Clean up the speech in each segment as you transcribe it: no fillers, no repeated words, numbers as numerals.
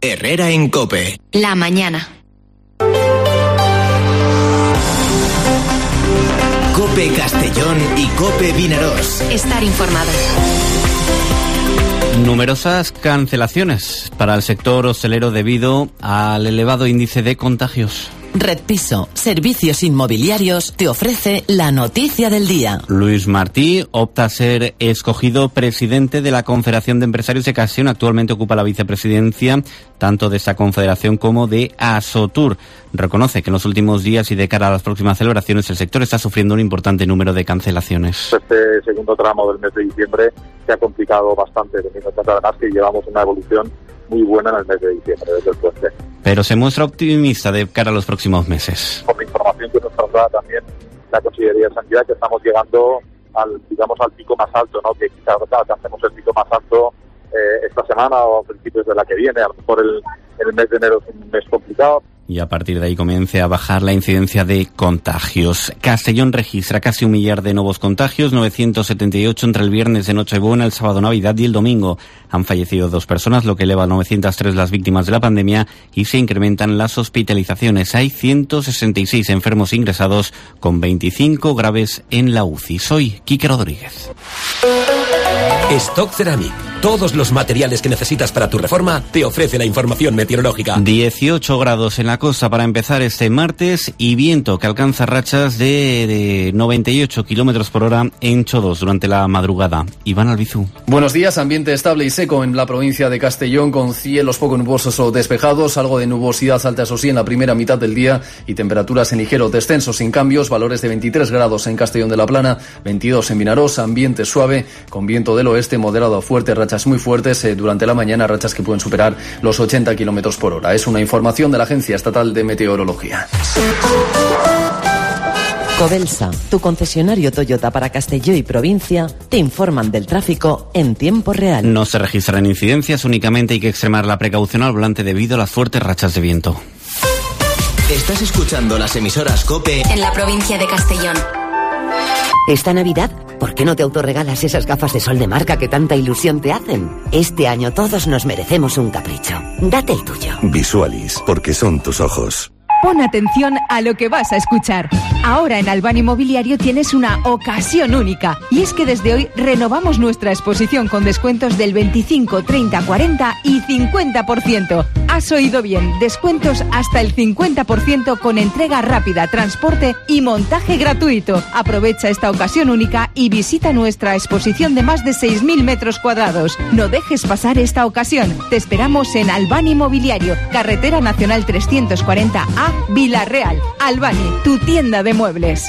Herrera en COPE. La mañana. COPE Castellón y COPE Vinarós. Estar informado. Numerosas cancelaciones para el sector hostelero debido al elevado índice de contagios. Red Piso, servicios inmobiliarios, te ofrece la noticia del día. Luis Martí opta a ser escogido presidente de la Confederación de Empresarios de Castellón. Actualmente ocupa la vicepresidencia tanto de esta confederación como de Asotur. Reconoce que en los últimos días y de cara a las próximas celebraciones el sector está sufriendo un importante número de cancelaciones. Este segundo tramo del mes de diciembre se ha complicado bastante, teniendo en cuenta además que llevamos una evolución muy buena en el mes de diciembre desde el puente. Pero se muestra optimista de cara a los próximos meses. Por la información que nos traslada también la Consellería de Sanidad, que estamos llegando al pico más alto, ¿no? Que quizás alcancemos el pico más alto esta semana o a principios de la que viene. A lo mejor el mes de enero es un mes complicado. Y a partir de ahí comience a bajar la incidencia de contagios. Castellón registra casi 1 millar de nuevos contagios, 978 entre el viernes de Nochebuena, el sábado Navidad y el domingo. Han fallecido 2 personas, lo que eleva a 903 las víctimas de la pandemia y se incrementan las hospitalizaciones. Hay 166 enfermos ingresados, con 25 graves en la UCI. Soy Quique Rodríguez. Stock Ceramic. Todos los materiales que necesitas para tu reforma te ofrece la información meteorológica. 18 grados en la costa para empezar este martes y viento que alcanza rachas de 98 kilómetros por hora en Chodos durante la madrugada. Iván Albizú. Buenos días, ambiente estable y seco en la provincia de Castellón con cielos poco nubosos o despejados, algo de nubosidad alta eso sí en la primera mitad del día y temperaturas en ligero descenso sin cambios, valores de 23 grados en Castellón de la Plana, 22 en Vinarós, ambiente suave con viento del oeste moderado a fuerte, rachas muy fuertes durante la mañana, rachas que pueden superar los 80 kilómetros por hora. Es una información de la Agencia Estatal de Meteorología. Codelsa, tu concesionario Toyota para Castelló y provincia, te informan del tráfico en tiempo real. No se registran incidencias, únicamente hay que extremar la precaución al volante debido a las fuertes rachas de viento. Estás escuchando las emisoras COPE en la provincia de Castellón. Esta Navidad, ¿por qué no te autorregalas esas gafas de sol de marca que tanta ilusión te hacen? Este año todos nos merecemos un capricho. Date el tuyo. Visualis, porque son tus ojos. Pon atención a lo que vas a escuchar. Ahora en Albán Inmobiliario tienes una ocasión única. Y es que desde hoy renovamos nuestra exposición con descuentos del 25, 30, 40 y 50%. Has oído bien, descuentos hasta el 50% con entrega rápida, transporte y montaje gratuito. Aprovecha esta ocasión única y visita nuestra exposición de más de 6.000 metros cuadrados. No dejes pasar esta ocasión. Te esperamos en Albán Inmobiliario, Carretera Nacional 340A, Vilarreal. Albani, tu tienda de muebles.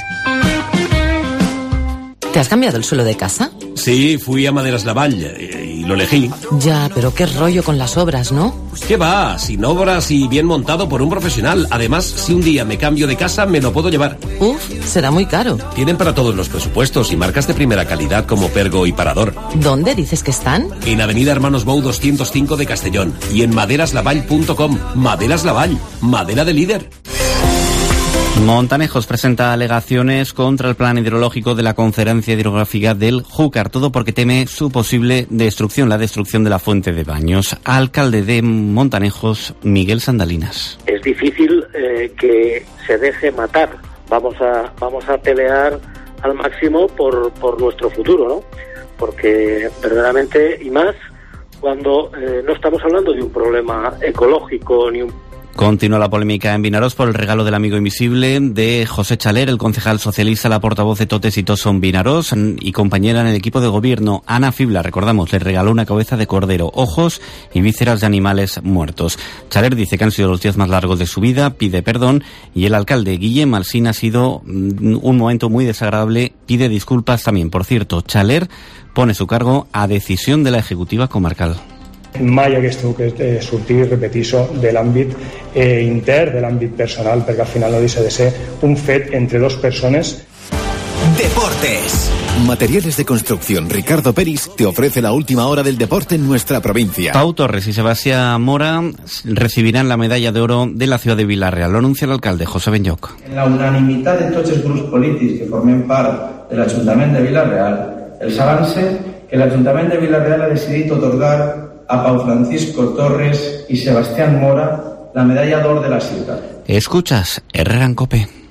¿Te has cambiado el suelo de casa? Sí, fui a Maderas Lavall y lo elegí. Ya, pero qué rollo con las obras, ¿no? ¿Qué va? Sin obras y bien montado por un profesional. Además, si un día me cambio de casa, me lo puedo llevar. Uf, será muy caro. Tienen para todos los presupuestos y marcas de primera calidad como Pergo y Parador. ¿Dónde dices que están? En Avenida Hermanos Bou 205 de Castellón y en maderaslavall.com. Maderas Lavall, madera de líder. Montanejos presenta alegaciones contra el plan hidrológico de la Conferencia Hidrográfica del Júcar, todo porque teme su posible destrucción, la destrucción de la fuente de Baños. Alcalde de Montanejos, Miguel Sandalinas. Es difícil que se deje matar. Vamos a pelear al máximo por nuestro futuro, ¿no? Porque verdaderamente, y más cuando no estamos hablando de un problema ecológico ni un... Continúa la polémica en Vinarós por el regalo del amigo invisible de José Chaler, el concejal socialista, la portavoz de Totes y Toson Vinarós y compañera en el equipo de gobierno, Ana Fibla, recordamos, le regaló una cabeza de cordero, ojos y vísceras de animales muertos. Chaler dice que han sido los días más largos de su vida, pide perdón y el alcalde Guillem Alsina ha sido un momento muy desagradable, pide disculpas también. Por cierto, Chaler pone su cargo a decisión de la Ejecutiva Comarcal. Mai hagués tingut que sortir, repetixo, de l'àmbit intern, de l'àmbit personal, perquè al final no deixa de ser un fet entre dos persones. Deportes. Materiales de construcción Ricardo Peris te ofrece la última hora del deporte en nuestra provincia. Pau Torres y Sebastián Mora recibirán la medalla de oro de la ciudad de Vilarreal. Lo anuncia el alcalde José Benlloc. En la unanimitat de tots els grups polítics que formen part de l'Ajuntament de Vilarreal, els avança que l'Ajuntament de Vilarreal ha decidit otorgar a Pau Francisco Torres y Sebastián Mora la medalla d'or de la ciutat. Escuchas Herrera en COPE.